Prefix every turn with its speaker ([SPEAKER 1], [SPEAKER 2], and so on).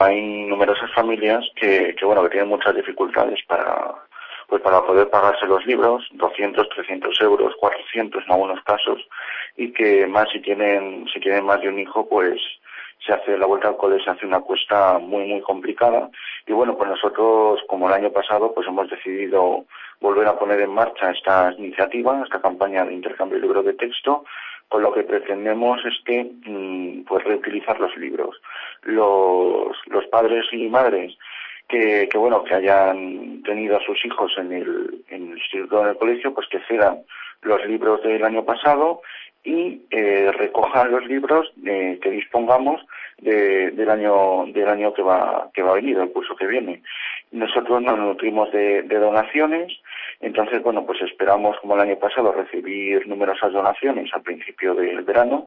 [SPEAKER 1] hay numerosas familias que tienen muchas dificultades para poder pagarse los libros, 200, 300 euros, 400 en algunos casos, y que más si tienen más de un hijo, pues se hace la vuelta al cole, se hace una cuesta muy, muy complicada. Y bueno, pues nosotros, como el año pasado, pues hemos decidido volver a poner en marcha esta iniciativa, esta campaña de intercambio de libros de texto, con lo que pretendemos es que pues reutilizar los libros. Los padres y madres que hayan tenido a sus hijos en el instituto o en el colegio, pues que cedan los libros del año pasado y recojan los libros que dispongamos del año que va a venir, el curso que viene. Nosotros nos nutrimos de donaciones, entonces pues esperamos, como el año pasado, recibir numerosas donaciones al principio del verano.